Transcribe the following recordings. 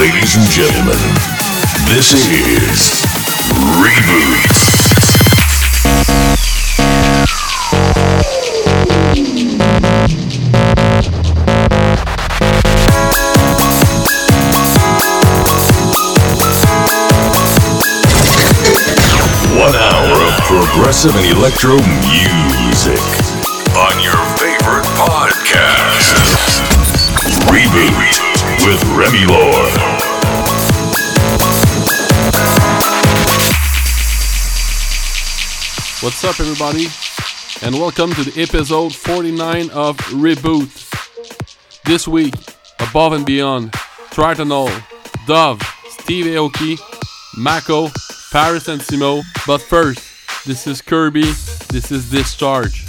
Ladies and gentlemen, this is Reboot. 1 hour of progressive and electro music on your favorite podcast. Reboot with Remy Lord. What's up, everybody, and welcome to the episode 49 of Reboot. This week, Above and Beyond, Tritonal, Dove, Steve Aoki, Mako, Paris and Simo. But first, this is Kirby, this is Discharge.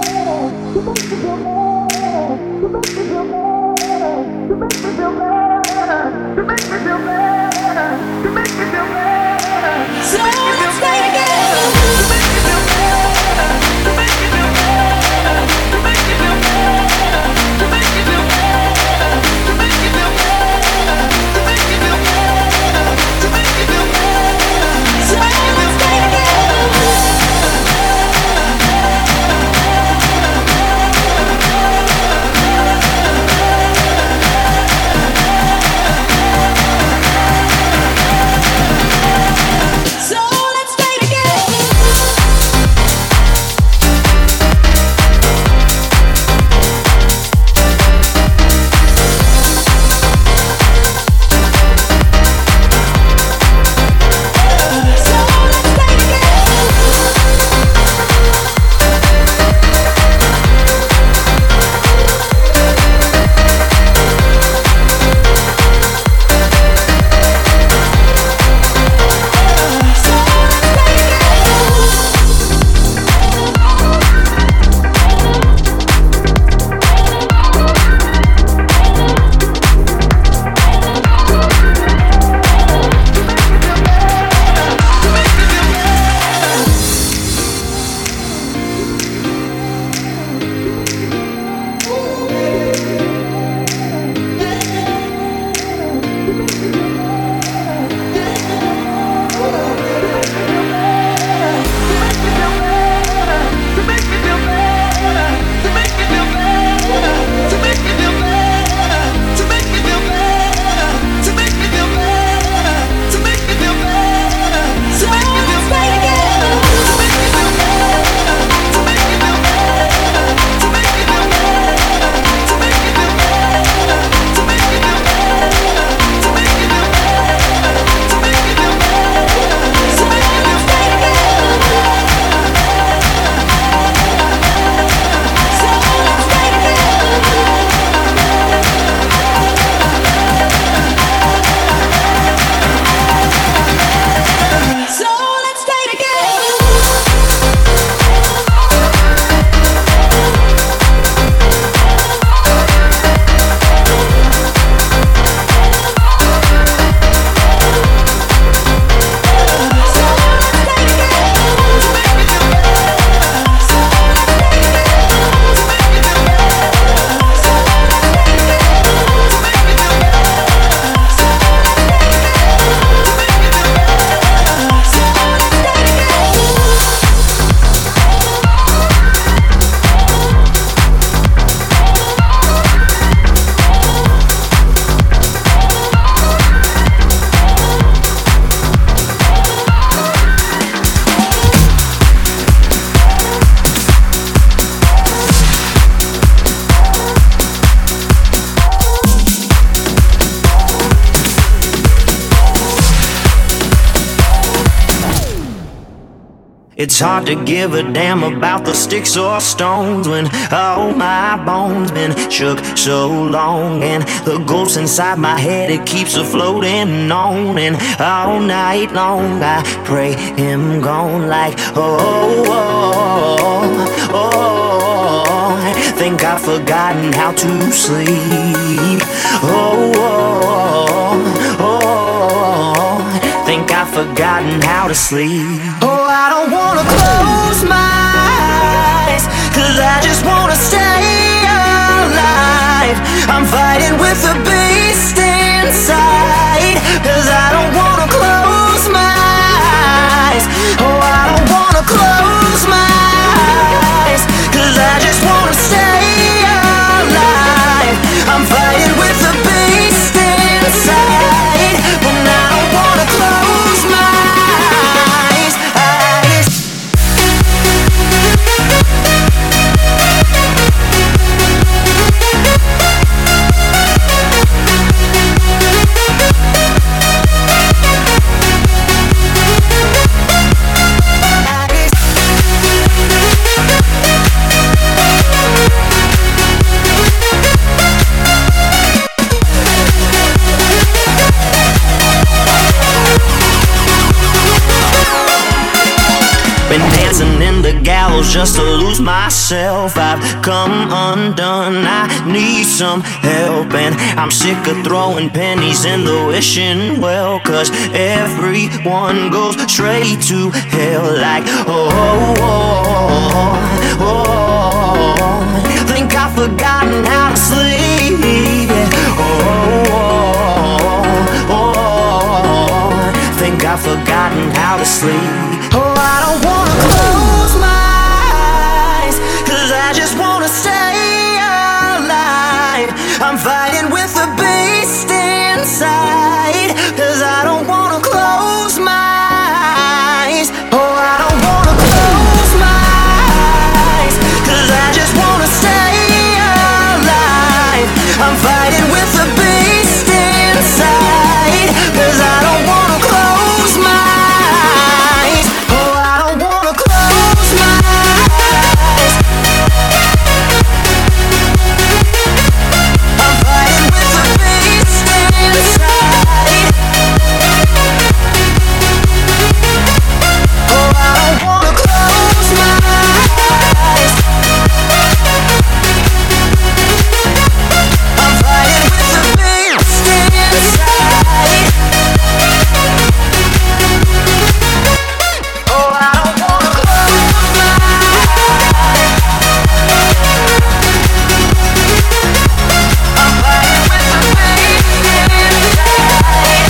You make me feel bad. It's hard to give a damn about the sticks or stones when all my bones been shook so long, and the ghost inside my head, it keeps a floating on, and all night long I pray him gone like oh, oh, oh. I think I've forgotten how to sleep. Oh, oh, oh. Think I've forgotten how to sleep. Oh, I don't wanna close my eyes, 'cause I just wanna stay alive. I'm fighting with the beast inside, 'cause I don't wanna close my eyes. Oh, I don't wanna close my eyes, 'cause I just wanna stay alive. I'm fighting with the beast inside, but I don't wanna close my eyes. pills just to lose myself. I've come undone, I need some help, and I'm sick of throwing pennies in the wishing well, 'cause everyone goes straight to hell. Like, think I've forgotten how to sleep. Think I've forgotten how to sleep. Oh, I don't wanna close my eyes, 'cause I just wanna stay alive. I'm fighting with the beast inside, 'cause I don't wanna close my eyes. Oh, I don't wanna close my eyes, 'cause I just wanna stay alive. I'm fighting with the beast inside, 'cause I don't wanna close my eyes. Oh, I don't wanna close my eyes. I'm fighting with the beast inside. Oh, I don't wanna close my eyes. I'm fighting with the beast inside. Oh, I don't wanna close my eyes. I'm fighting with the beast inside.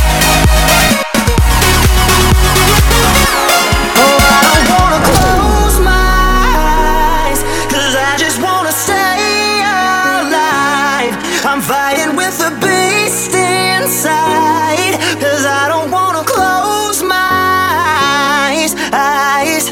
Oh, I don't wanna close my eyes, 'cause I just wanna stay alive. I'm fighting with the beast inside, 'cause I don't wanna close my eyes.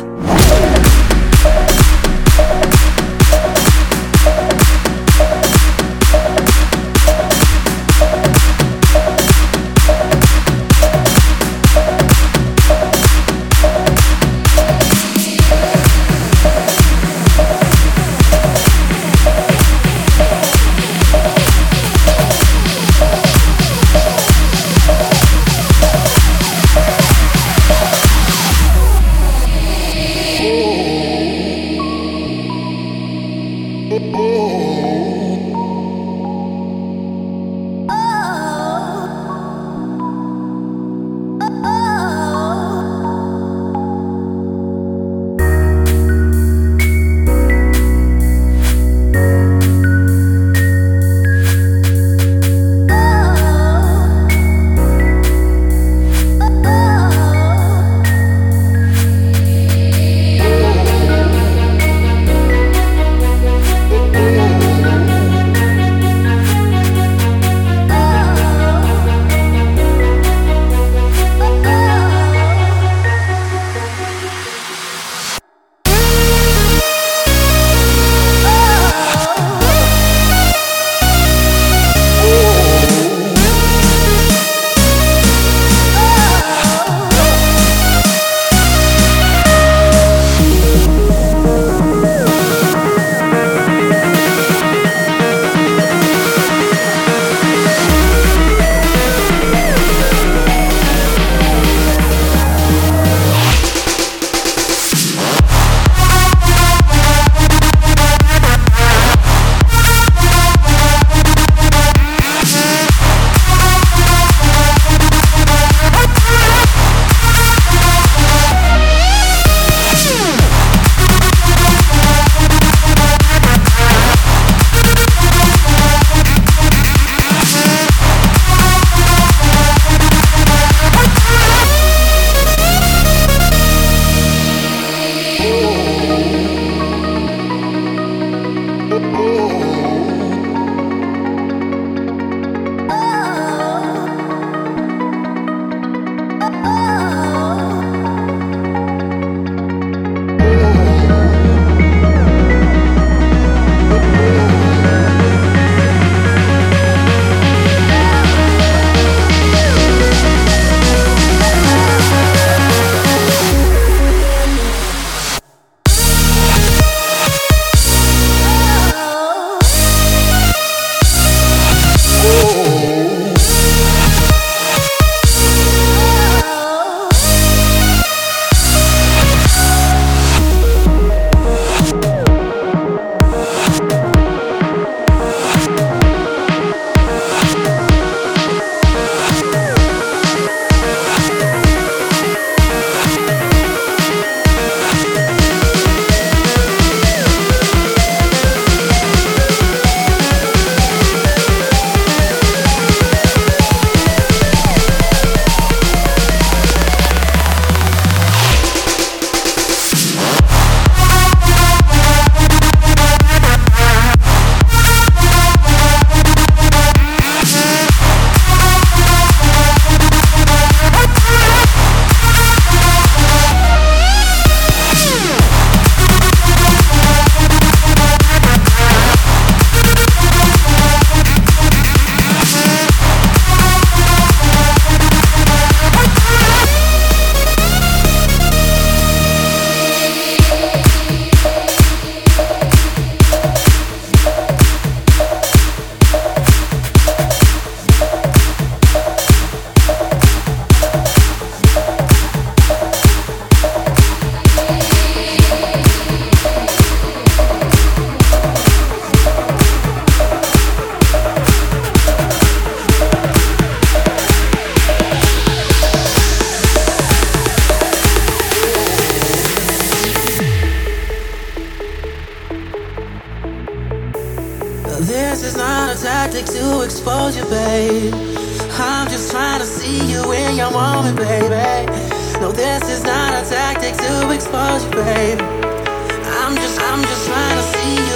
This is not a tactic to expose you, babe. I'm just trying to see you in your moment, baby. No, this is not a tactic to expose you, babe. I'm just trying to see you.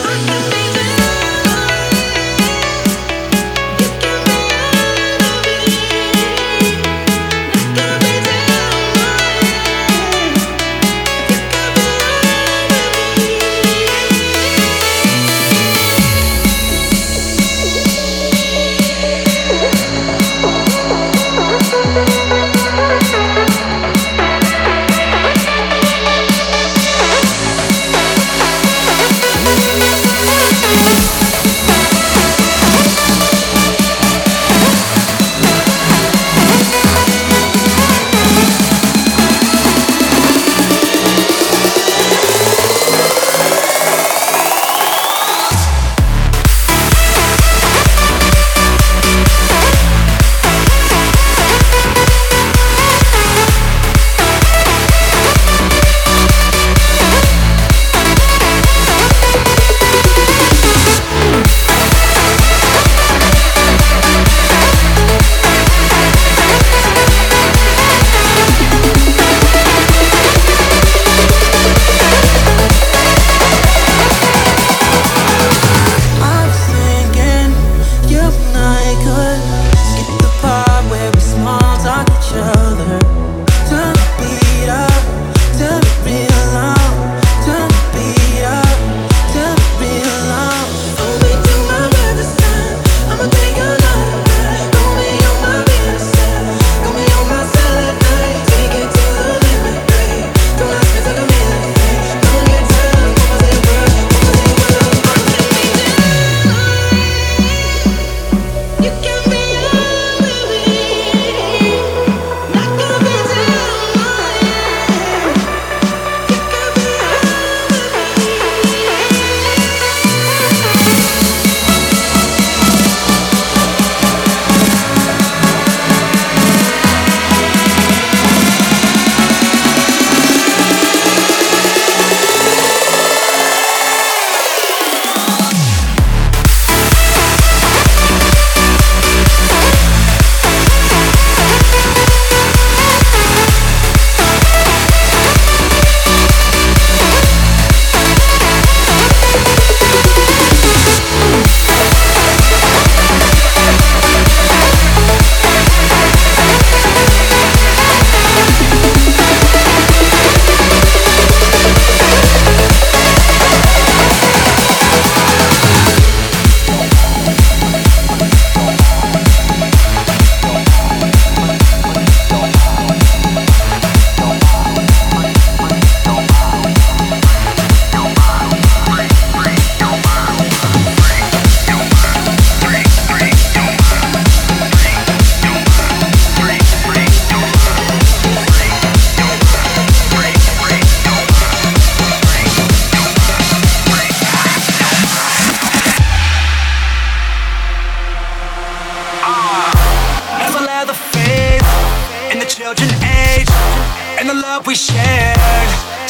we shared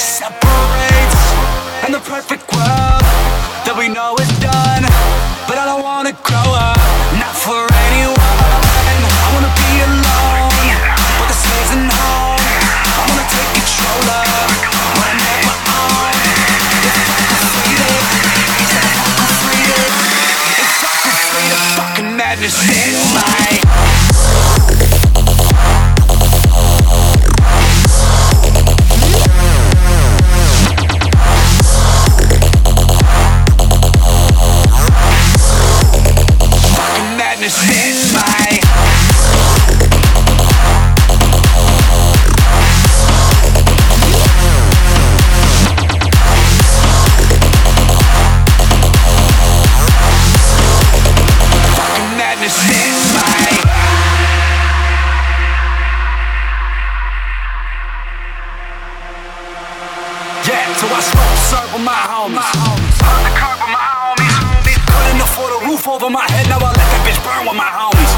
separates, and the perfect world that we know is done. But I don't wanna grow up, not for anyone. I wanna be alone, with the season home. I wanna take control of what I never own. It's fucking freedom, it's fucking freedom, it's fucking freedom, fucking madness in my. So I smoke, serve with my homies. On the curb with my homies. Couldn't afford a roof over my head, now I let that bitch burn with my homies.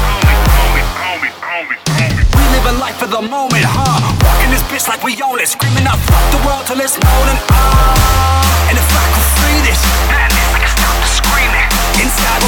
We living life for the moment, huh? Walking this bitch like we own it. Screaming out, fuck the world till it's moaning. And if I could free this, man, I can stop the screaming. Inside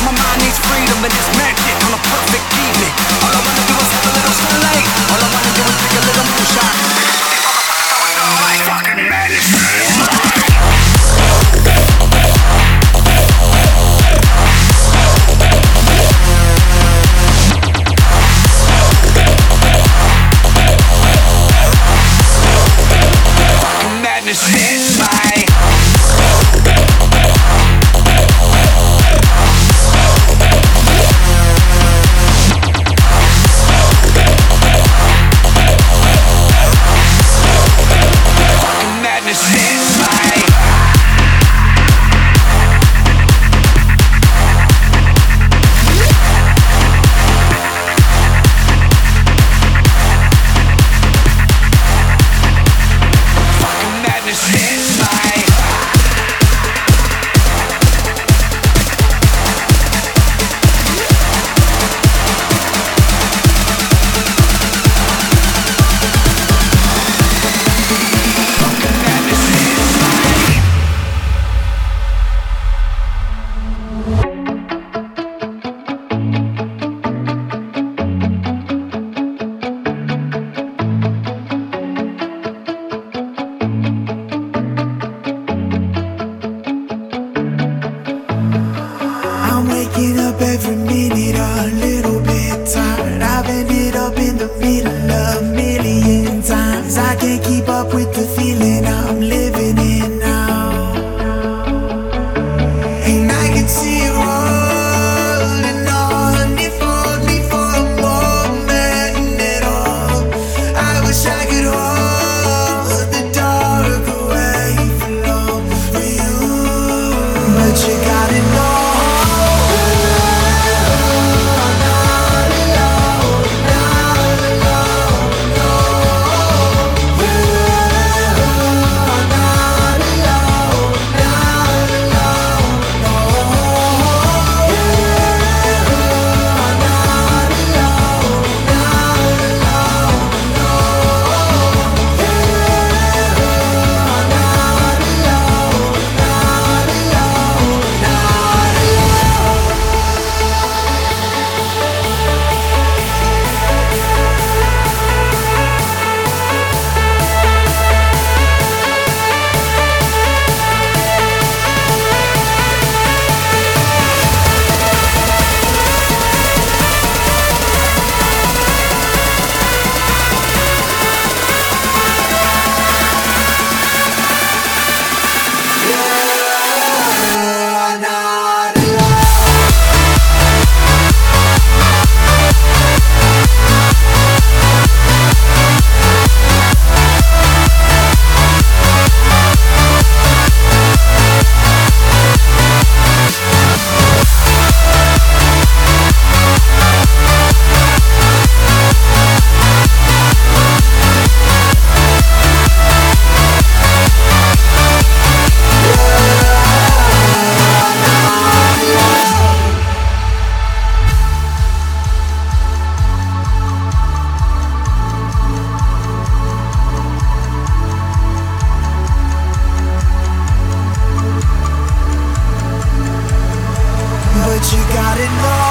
but you gotta know.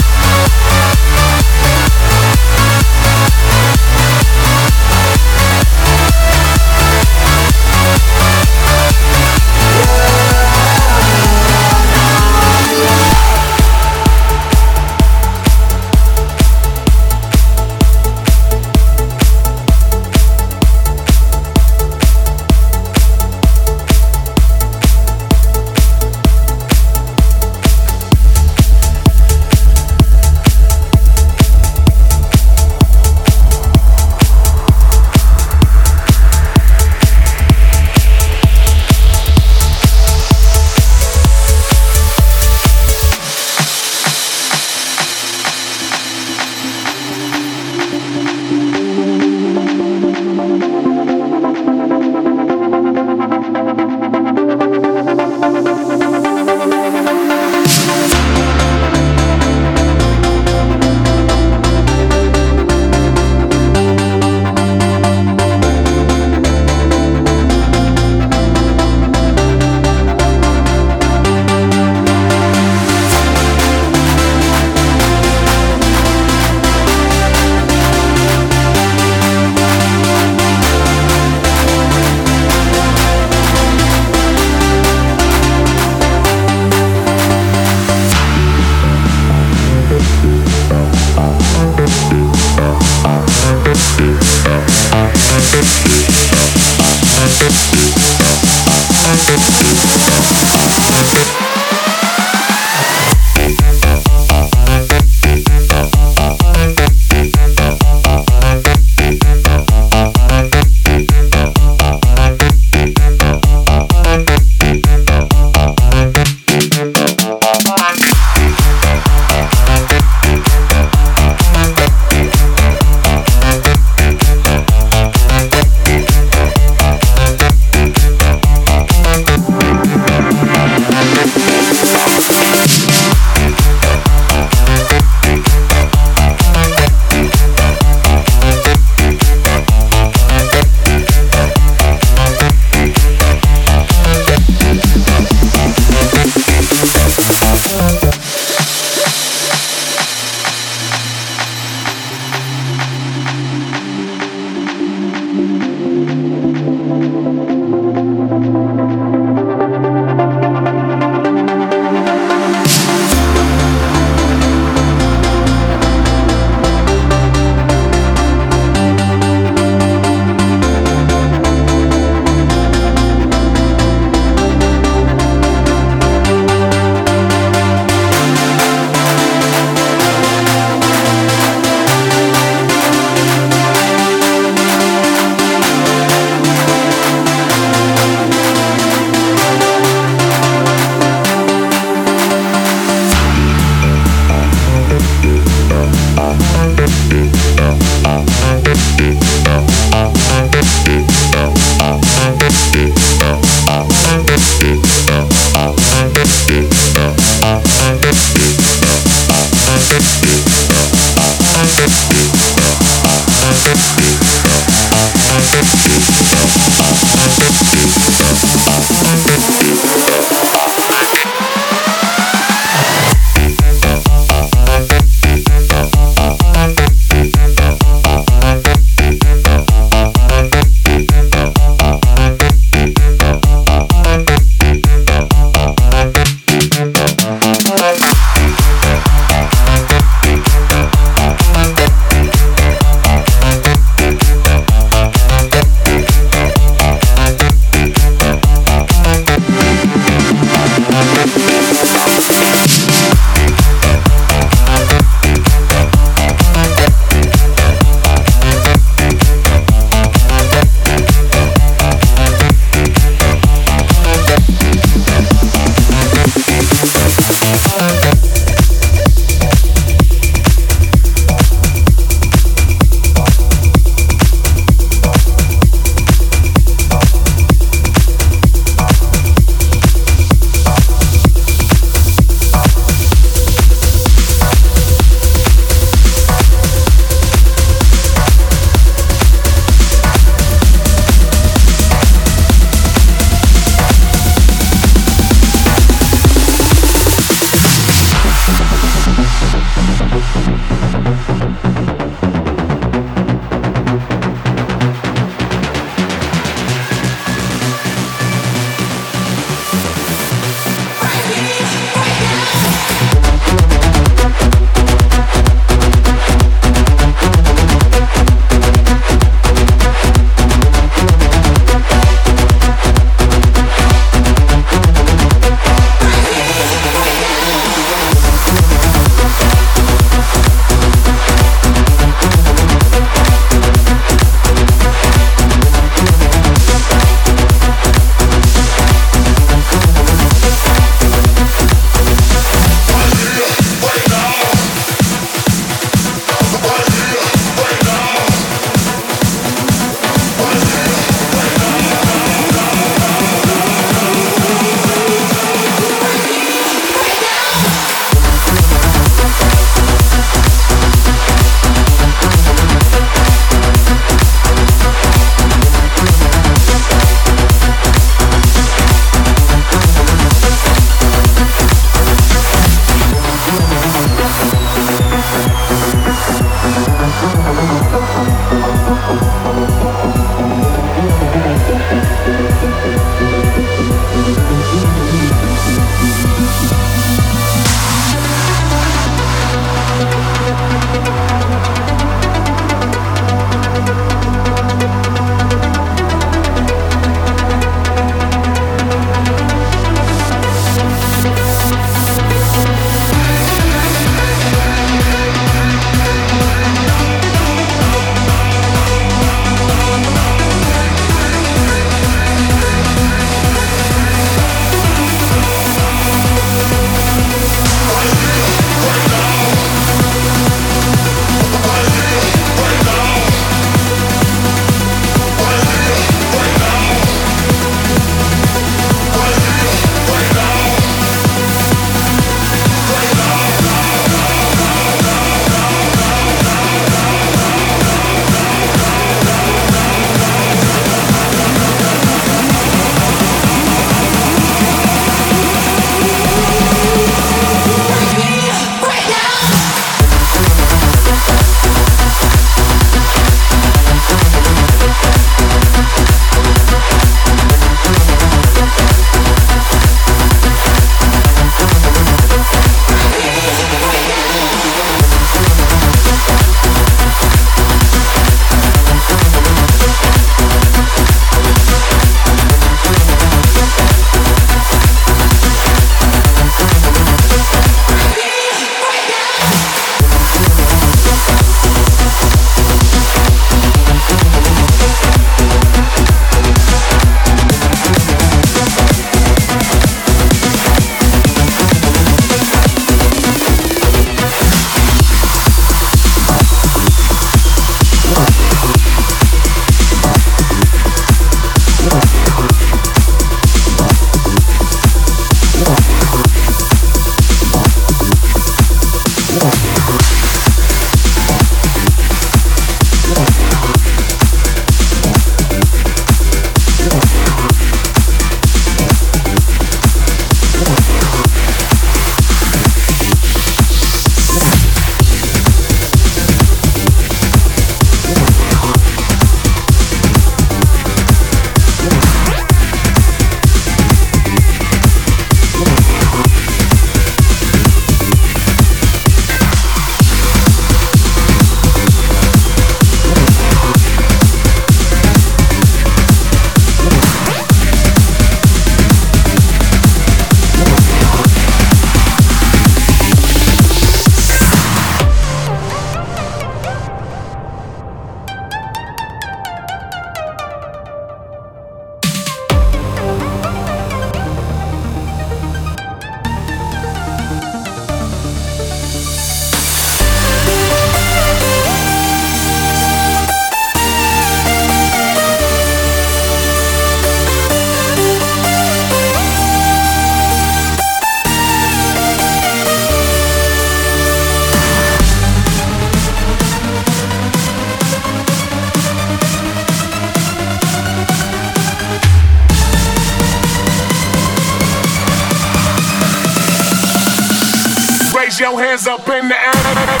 Raise your hands up in the air.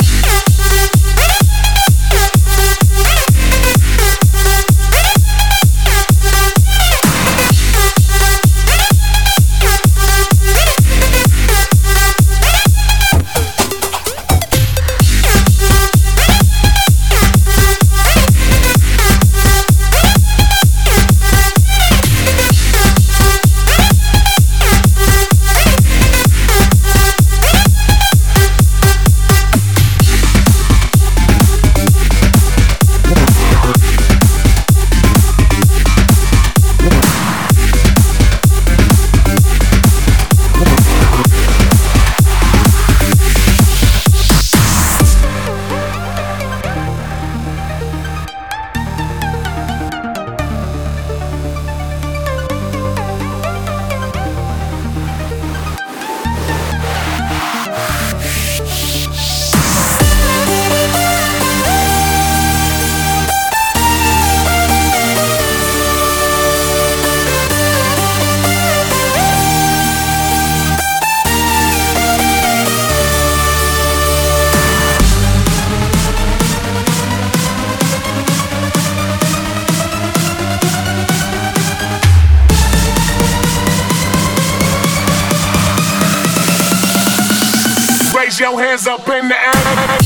Raise your hands up in the air.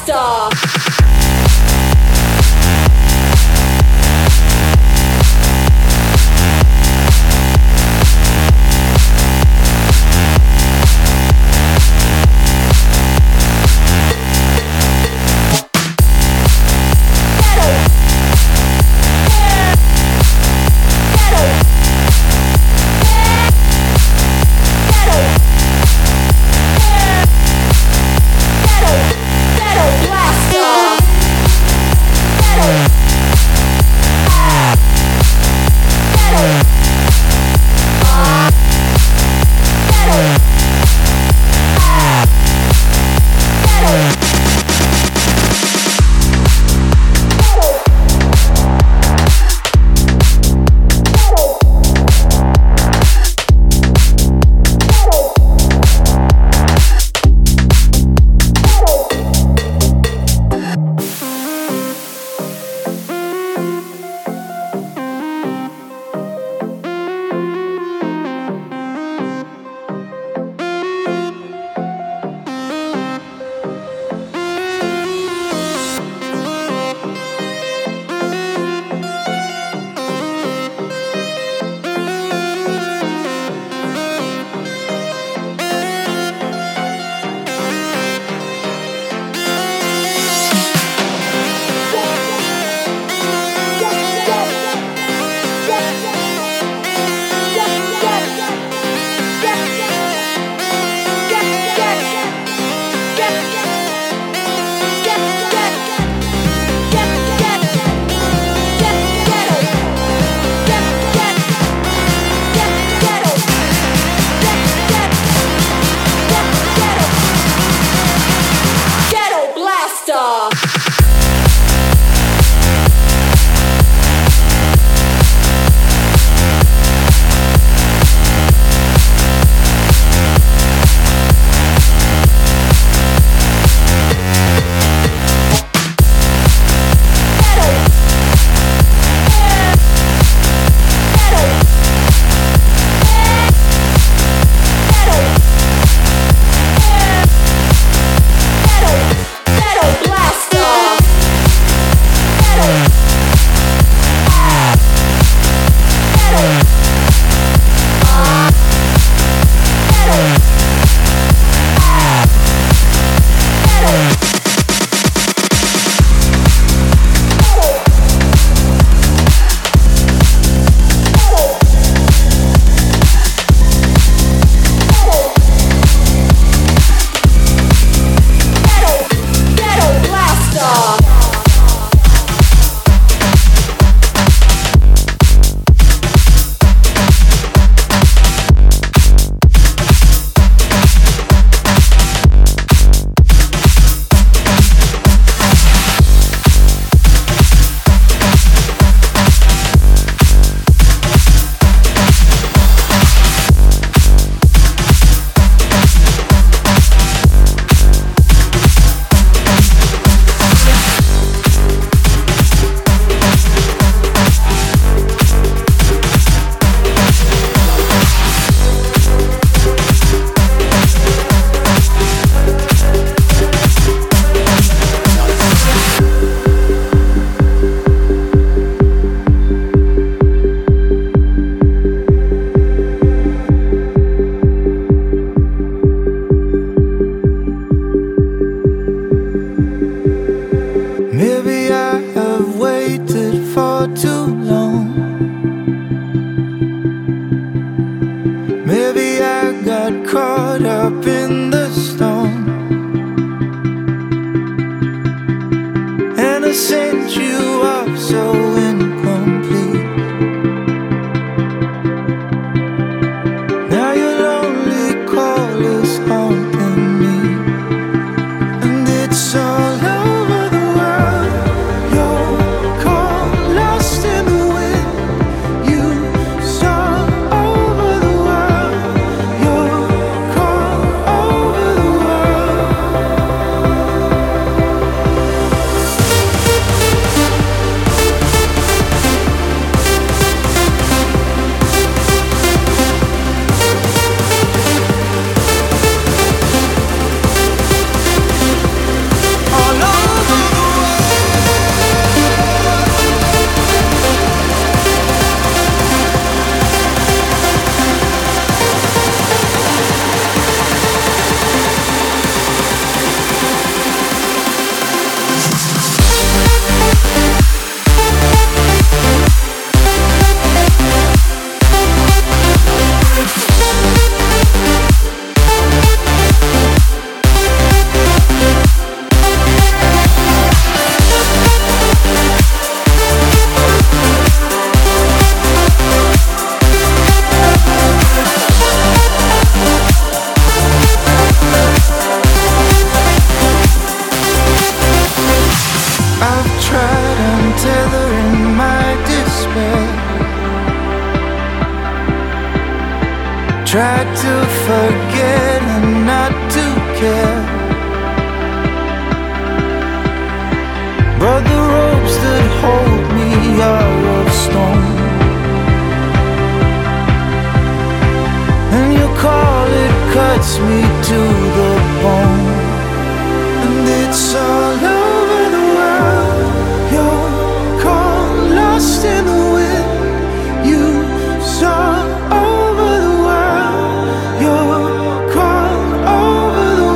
Blaster. Blaster. tried to forget and not to care, but the ropes that hold me are of stone. And you call it cuts me to the bone. And it's all over the world. Your call lost in the wind. You saw over the world. Your call over the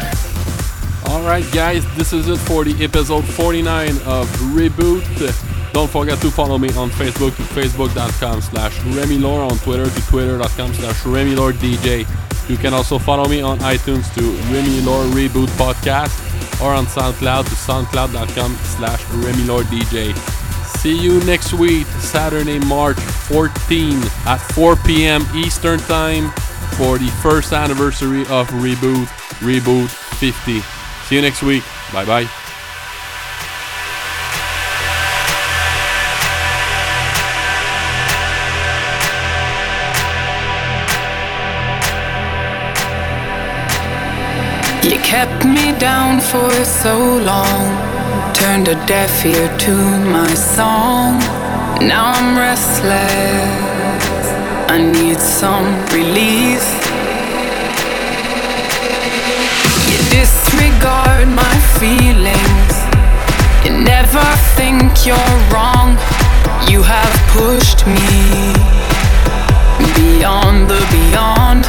Alright guys, this is it for the episode 49 of Reboot. Don't forget to follow me on Facebook to facebook.com/RemyLore, on Twitter to twitter.com/RemyLoreDJ. You can also follow me on iTunes to Remy Lore Reboot Podcast, or on SoundCloud to soundcloud.com/RemyLoreDJ. See you next week, Saturday, March 14 at 4 p.m. Eastern Time for the first anniversary of Reboot 50. See you next week. Bye-bye. You kept me down for so long, turned a deaf ear to my song. Now I'm restless, I need some relief. You disregard my feelings, you never think you're wrong. You have pushed me beyond the beyond.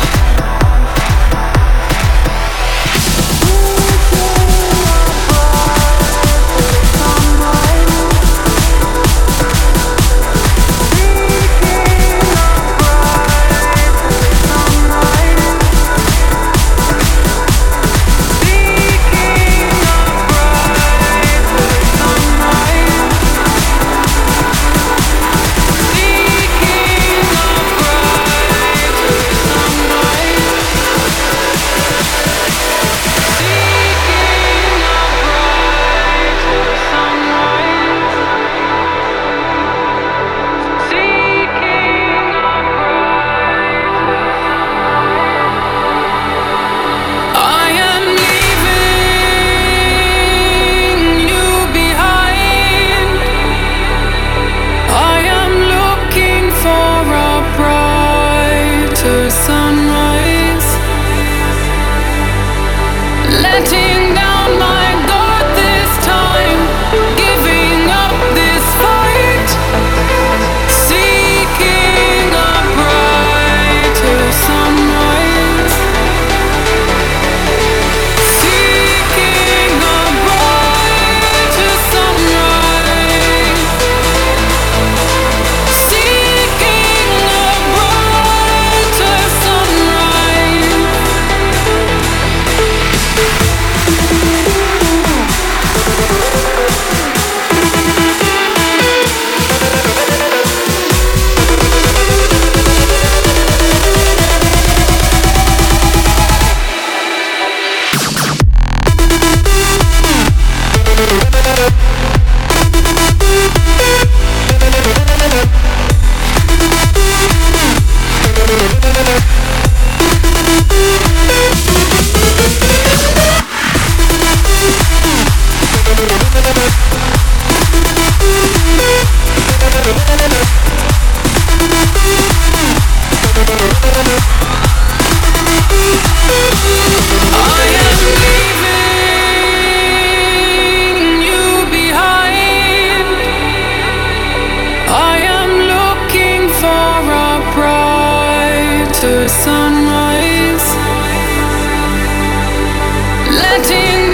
Sunrise, letting